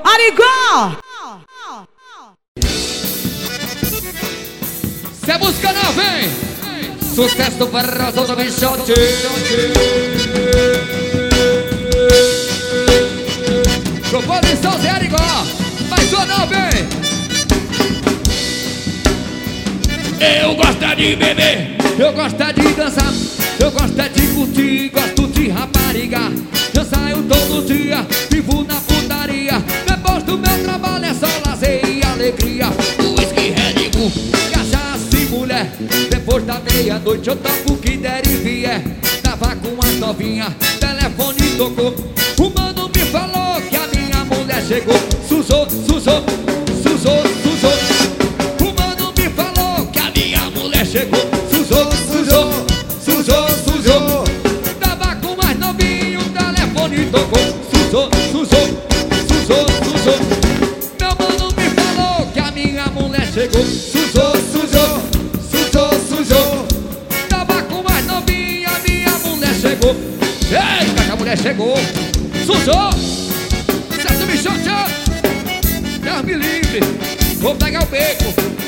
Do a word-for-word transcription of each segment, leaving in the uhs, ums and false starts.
Arigó! Se a música não vem, sucesso do Ferroso do Bichote. Composição Zé Arigó, mas só não vem. Eu gosto de beber, eu gosto de dançar, eu gosto de curtir, gosto de rapariga. Eu saio todo dia, vivo na putaria. Depois do meu trabalho é só lazer e alegria. Whisky, Red Bull, cachaça e mulher. Depois da meia-noite eu toco o que der e vier. Tava com as novinhas, telefone tocou. O mano me falou que a minha mulher chegou. Suzou, suzou, suzou, suzou. O mano me falou que a minha mulher chegou. Suzou, suzou, suzou, suzou. Tava com mais novinho, o telefone tocou. Suzou, suzou, suzou, suzou. Meu mano me falou que a minha mulher chegou. Suzou, suzou, suzou, suzou. Tava com mais novinho, a minha mulher chegou. Eita, que a mulher chegou. Suzou, certo bichote. Deus me livre, vou pegar o beco.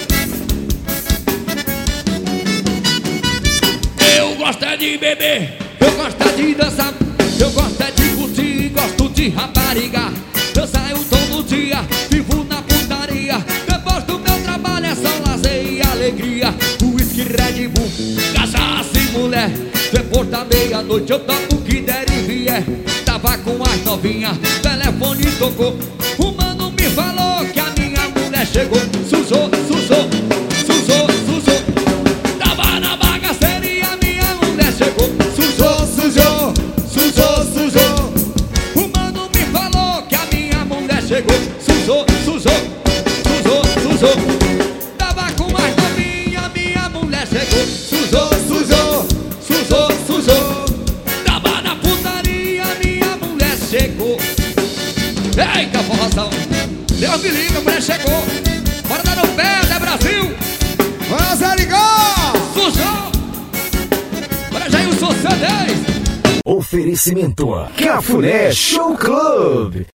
Eu gosto de beber, eu gosto de dançar, eu gosto de curtir, gosto de rapariga. Eu saio todo dia, vivo na putaria. Depois do meu trabalho é só lazer e alegria. Whisky, Red Bull, cachaça e mulher. Depois da meia-noite eu toco o que der e vier. Tava com as novinhas, telefone tocou. O mano me falou que a minha mulher chegou. Suzou, suzou, suzou, suzou. Tava na bagaceira e a minha mulher chegou. Suzou, suzou, suzou, suzou. O mano me falou que a minha mulher chegou. Suzou, suzou, suzou, suzou. Tava com mais novinha, a minha mulher chegou. Suzou, suzou, suzou, suzou. Tava na putaria, a minha mulher chegou. Eita, forrozão, Deus me livre, a mulher chegou. Bora dar no pé, né, Brasil? Bora, Zé Arigó! Suzão! Bora, Jailson Sanders! Oferecimento Cafuné Show Club.